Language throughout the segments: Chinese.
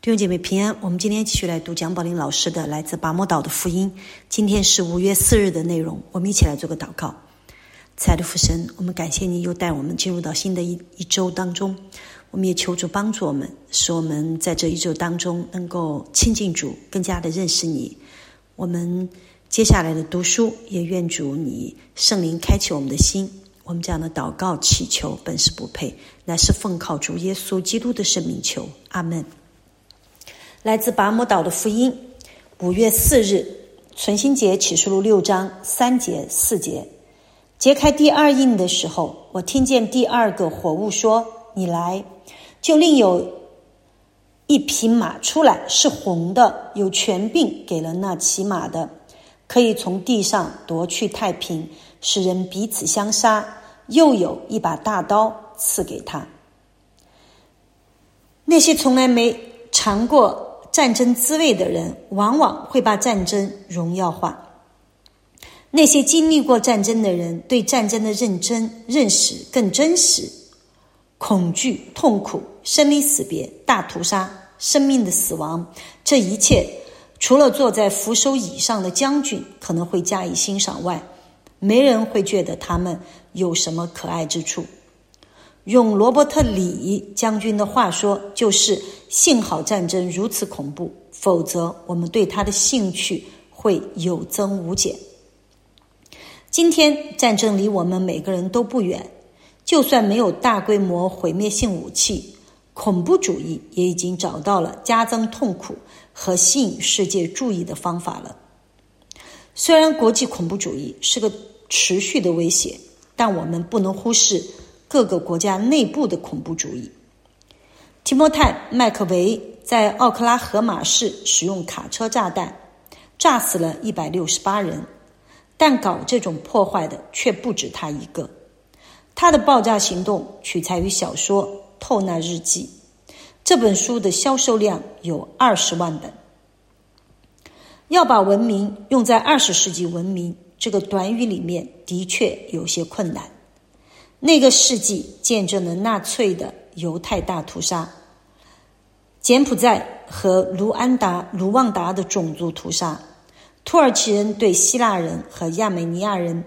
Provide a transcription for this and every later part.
弟兄姐妹平安，我们今天继续来读蒋宝玲老师的来自拔摩岛的福音。今天是5月4日的内容，我们一起来做个祷告。慈爱的父神，我们感谢你又带我们进入到新的一周当中，我们也求主帮助我们，使我们在这一周当中能够亲近主，更加的认识你。我们接下来的读书，也愿主你圣灵开启我们的心。我们这样的祷告祈求本是不配，乃是奉靠主耶稣基督的圣名求，阿们。来自拔摩岛的福音，5月4日，存心节启示录6章3节4节。揭开第二印的时候，我听见第二个活物说：你来。就另有一匹马出来，是红的，有权柄给了那骑马的，可以从地上夺去太平，使人彼此相杀，又有一把大刀赐给他。那些从来没尝过战争滋味的人，往往会把战争荣耀化。那些经历过战争的人，对战争的认识更真实。恐惧、痛苦、生离死别、大屠杀、生命的死亡，这一切除了坐在扶手椅上的将军可能会加以欣赏外，没人会觉得他们有什么可爱之处。用罗伯特李将军的话说，就是幸好战争如此恐怖，否则我们对他的兴趣会有增无减。今天战争离我们每个人都不远，就算没有大规模毁灭性武器，恐怖主义也已经找到了加增痛苦和吸引世界注意的方法了。虽然国际恐怖主义是个持续的威胁，但我们不能忽视各个国家内部的恐怖主义。提摩太·麦克维在奥克拉荷马市使用卡车炸弹，炸死了168人，但搞这种破坏的却不止他一个。他的爆炸行动取材于小说《透纳日记》，这本书的销售量有20万本。要把文明用在20世纪文明这个短语里面，的确有些困难。那个世纪见证了纳粹的犹太大屠杀，柬埔寨和卢旺达的种族屠杀，土耳其人对希腊人和亚美尼亚人，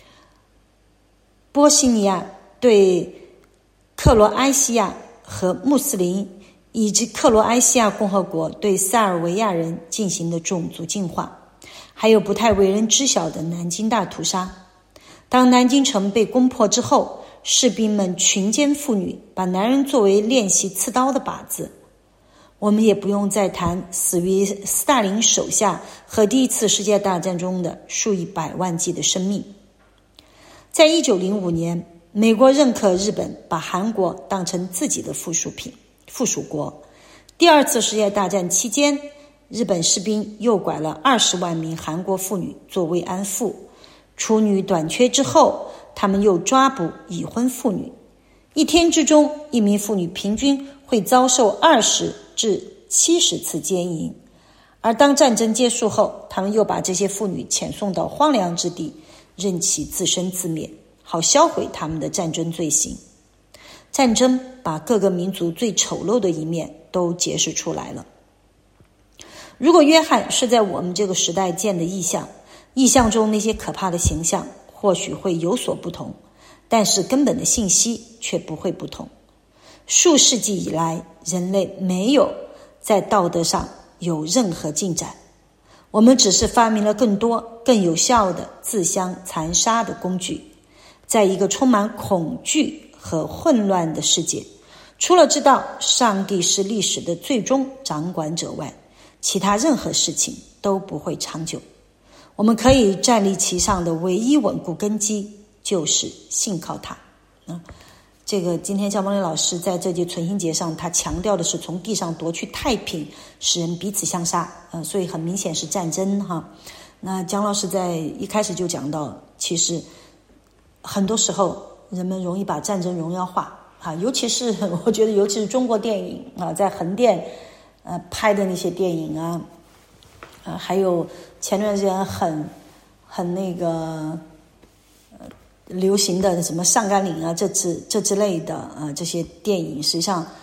波西尼亚对克罗埃西亚和穆斯林，以及克罗埃西亚共和国对塞尔维亚人进行的种族净化，还有不太为人知晓的南京大屠杀。当南京城被攻破之后，士兵们群奸妇女，把男人作为练习刺刀的靶子。我们也不用再谈死于斯大林手下和第一次世界大战中的数以百万计的生命。在1905年，美国认可日本把韩国当成自己的附属国。第二次世界大战期间，日本士兵诱拐了20万名韩国妇女作慰安妇。处女短缺之后，他们又抓捕已婚妇女。一天之中，一名妇女平均会遭受20至70次奸淫。而当战争结束后，他们又把这些妇女遣送到荒凉之地，任其自生自灭，好销毁他们的战争罪行。战争把各个民族最丑陋的一面都揭示出来了。如果约翰是在我们这个时代见的异象，意象中那些可怕的形象或许会有所不同，但是根本的信息却不会不同。数世纪以来，人类没有在道德上有任何进展，我们只是发明了更多更有效的自相残杀的工具。在一个充满恐惧和混乱的世界，除了知道上帝是历史的最终掌管者外，其他任何事情都不会长久。我们可以站立其上的唯一稳固根基就是信靠他。这个今天姜光林老师在这节存心节上，他强调的是从地上夺去太平，使人彼此相杀。所以很明显是战争哈。那姜老师在一开始就讲到，其实很多时候人们容易把战争荣耀化啊，尤其是我觉得，尤其是中国电影啊，在横店拍的那些电影啊，还有前段时间很那个流行的什么上甘岭啊，这之类的这些电影，实际上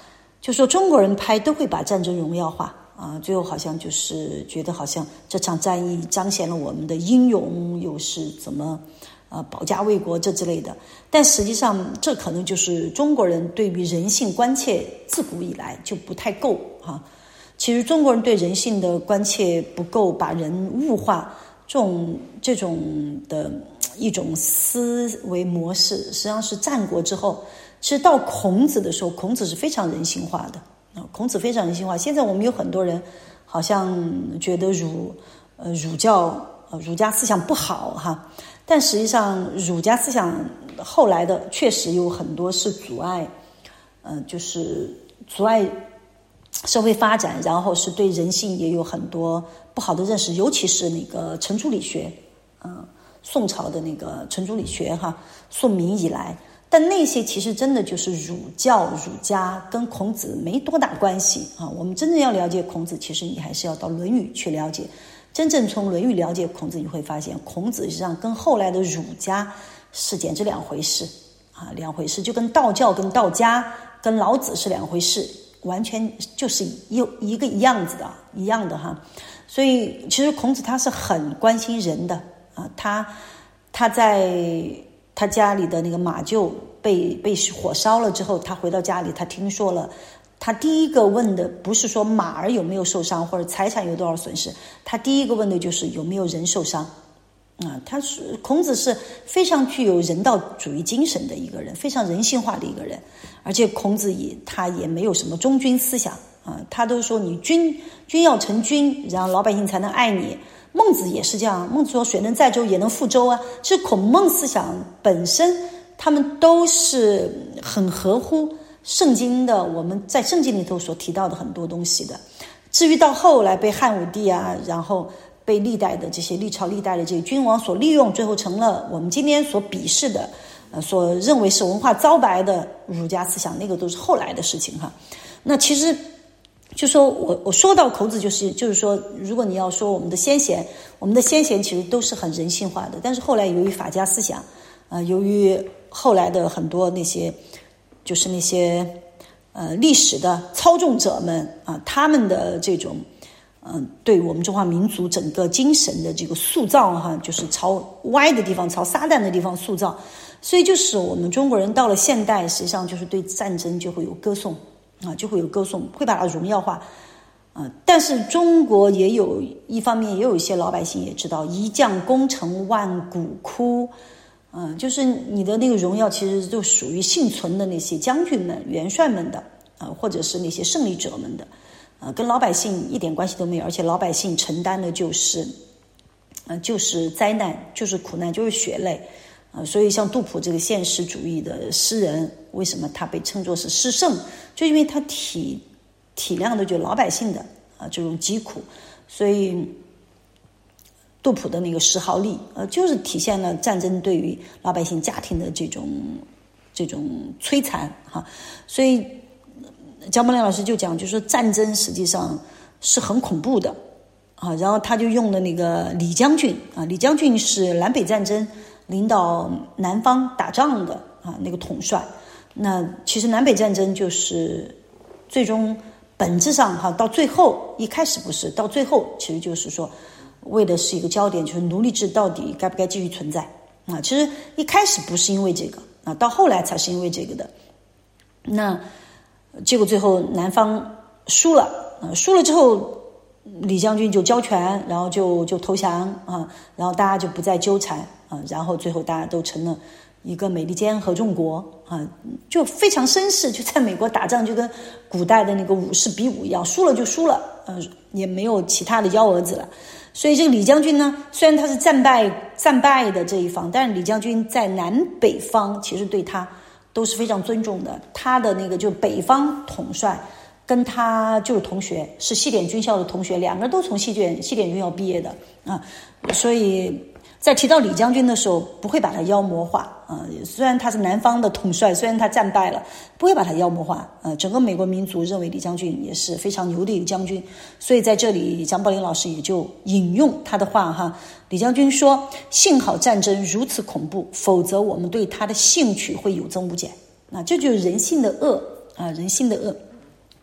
就说中国人拍都会把战争荣耀化啊，最后好像就是觉得好像这场战役彰显了我们的英勇，又是怎么保家卫国这之类的。但实际上这可能就是中国人对于人性关切自古以来就不太够啊。其实中国人对人性的关切不够，把人物化，这种的一种思维模式，实际上是战国之后。其实到孔子的时候，孔子是非常人性化的孔子非常人性化。现在我们有很多人好像觉得儒家思想不好哈，但实际上儒家思想后来的确实有很多是阻碍就是阻碍社会发展，然后是对人性也有很多不好的认识，尤其是那个程朱理学宋朝的那个程朱理学哈，宋明以来。但那些其实真的就是儒教儒家，跟孔子没多大关系啊。我们真正要了解孔子，其实你还是要到《论语》去了解。真正从《论语》了解孔子，你会发现孔子实际上跟后来的儒家是简直两回事啊，两回事，就跟道教、跟道家、跟老子是两回事，完全就是一个一样的哈。所以其实孔子他是很关心人的啊，他在他家里的那个马厩被火烧了之后，他回到家里，他听说了，他第一个问的不是说马儿有没有受伤或者财产有多少损失，他第一个问的就是有没有人受伤啊。孔子是非常具有人道主义精神的一个人，非常人性化的一个人，而且孔子他也没有什么忠君思想啊，他都说你君要成君，然后老百姓才能爱你。孟子也是这样，孟子说水能载舟也能覆舟啊。其实孔孟思想本身他们都是很合乎圣经的，我们在圣经里头所提到的很多东西的。至于到后来被汉武帝啊，然后被历代的这些历朝历代的这些君王所利用，最后成了我们今天所鄙视的所认为是文化糟白的儒家思想，那个都是后来的事情哈。那其实就说我说到孔子，就是说，如果你要说我们的先贤其实都是很人性化的，但是后来由于法家思想由于后来的很多那些就是那些历史的操纵者们他们的这种对我们中华民族整个精神的这个塑造哈，就是朝歪的地方，朝撒旦的地方塑造，所以就是我们中国人到了现代，实际上就是对战争就会有歌颂就会有歌颂，会把它荣耀化但是中国也有一方面，也有一些老百姓也知道一将功成万骨枯就是你的那个荣耀其实就属于幸存的那些将军们、元帅们的或者是那些胜利者们的跟老百姓一点关系都没有，而且老百姓承担的就是灾难，就是苦难，就是血泪所以像杜甫这个现实主义的诗人，为什么他被称作是诗圣，就因为他体谅的就老百姓的这种疾苦，所以杜甫的那个石壕吏就是体现了战争对于老百姓家庭的这种摧残所以姜伯良老师就讲，就是说战争实际上是很恐怖的然后他就用了那个李将军李将军是南北战争领导南方打仗的那个统帅。那其实南北战争就是最终本质上到最后，一开始不是，到最后其实就是说为的是一个焦点，就是奴隶制到底该不该继续存在其实一开始不是因为这个到后来才是因为这个的。那结果最后南方输了之后，李将军就交权，然后就投降然后大家就不再纠缠然后最后大家都成了一个美利坚合众国就非常绅士，就在美国打仗就跟古代的那个武士比武一样，输了就输了也没有其他的幺蛾子了。所以这个李将军呢，虽然他是战败的这一方，但是李将军在南北方其实对他都是非常尊重的。他的那个就北方统帅跟他就是同学，是西点军校的同学，两个人都从西点军校毕业的所以在提到李将军的时候不会把他妖魔化虽然他是南方的统帅，虽然他战败了，不会把他妖魔化整个美国民族认为李将军也是非常牛的一个将军。所以在这里姜宝林老师也就引用他的话李将军说，幸好战争如此恐怖，否则我们对他的兴趣会有增无减这就是人性的恶人性的恶。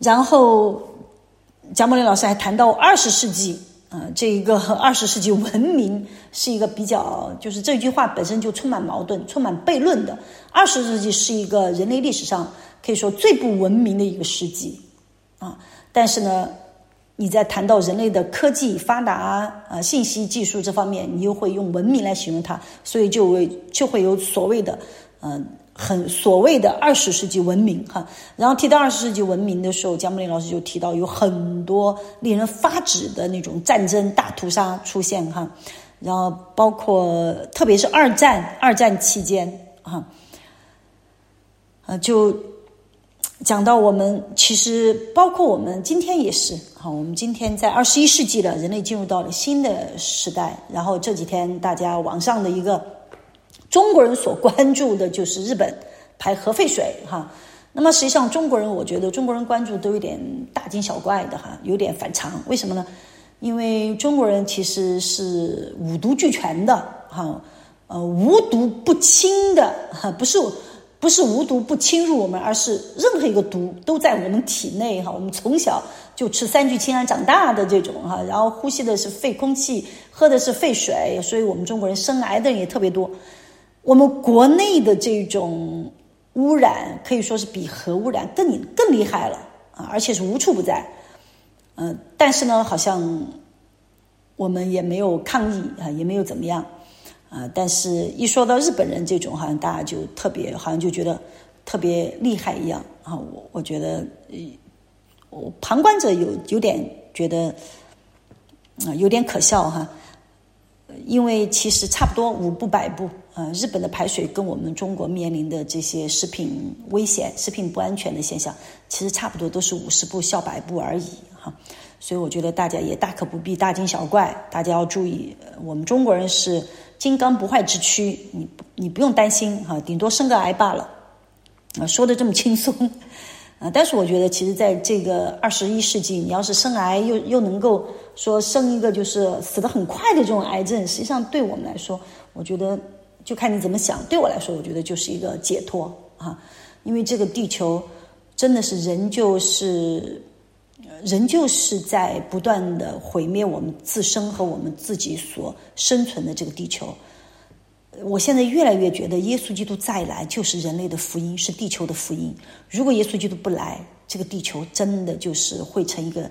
然后贾某林老师还谈到20世纪这一个20世纪文明是一个比较，就是这句话本身就充满矛盾，充满悖论的。20世纪是一个人类历史上可以说最不文明的一个世纪但是呢，你在谈到人类的科技发达信息技术这方面，你又会用文明来形容它，所以就会有所谓的所谓的20世纪文明然后提到20世纪文明的时候，贾某林老师就提到有很多令人发指的那种战争大屠杀出现然后包括特别是二战期间就讲到我们其实包括我们今天也是我们今天在21世纪了，人类进入到了新的时代。然后这几天大家网上的一个中国人所关注的就是日本排核废水那么实际上中国人，我觉得中国人关注都有点大惊小怪的有点反常。为什么呢？因为中国人其实是五毒俱全的无毒不侵的不是无毒不侵入我们，而是任何一个毒都在我们体内我们从小就吃3聚氰胺长大的这种然后呼吸的是废空气，喝的是废水，所以我们中国人生癌的人也特别多。我们国内的这种污染可以说是比核污染更厉害了而且是无处不在但是呢好像我们也没有抗议也没有怎么样但是一说到日本人这种好像大家就特别好像就觉得特别厉害一样我觉得我旁观者有点觉得有点可笑因为其实差不多5步100步日本的排水跟我们中国面临的这些食品危险、食品不安全的现象，其实差不多都是50步笑100步而已所以我觉得大家也大可不必大惊小怪，大家要注意，我们中国人是金刚不坏之躯，你不用担心顶多生个癌罢了说的这么轻松但是我觉得其实在这个21世纪，你要是生癌又能够说生一个就是死得很快的这种癌症，实际上对我们来说，我觉得就看你怎么想。对我来说，我觉得就是一个解脱因为这个地球真的是人就是在不断的毁灭我们自身和我们自己所生存的这个地球。我现在越来越觉得耶稣基督再来就是人类的福音，是地球的福音。如果耶稣基督不来，这个地球真的就是会成一个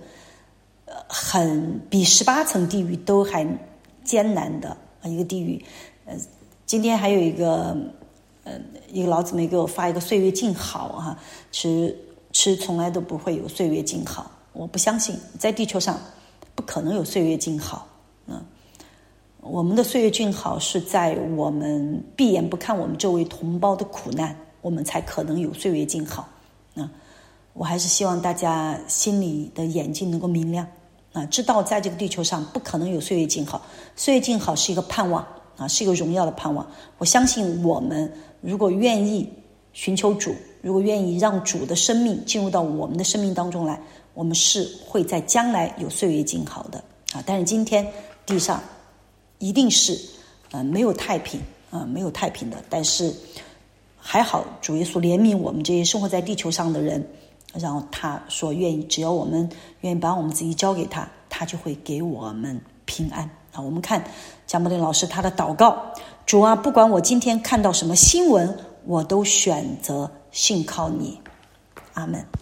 比18层地狱都还艰难的一个地狱。今天还有一个老姊妹给我发一个岁月静好吃从来都不会有岁月静好，我不相信，在地球上不可能有岁月静好我们的岁月静好是在我们闭眼不看我们周围同胞的苦难，我们才可能有岁月静好我还是希望大家心里的眼睛能够明亮知道在这个地球上不可能有岁月静好，岁月静好是一个盼望是一个荣耀的盼望。我相信我们如果愿意寻求主，如果愿意让主的生命进入到我们的生命当中来，我们是会在将来有岁月静好的但是今天地上一定是没有太平没有太平的。但是还好主耶稣怜悯我们这些生活在地球上的人，然后他说只要我们愿意把我们自己交给他，他就会给我们平安我们看贾某林老师他的祷告，主啊，不管我今天看到什么新闻，我都选择信靠你。阿们。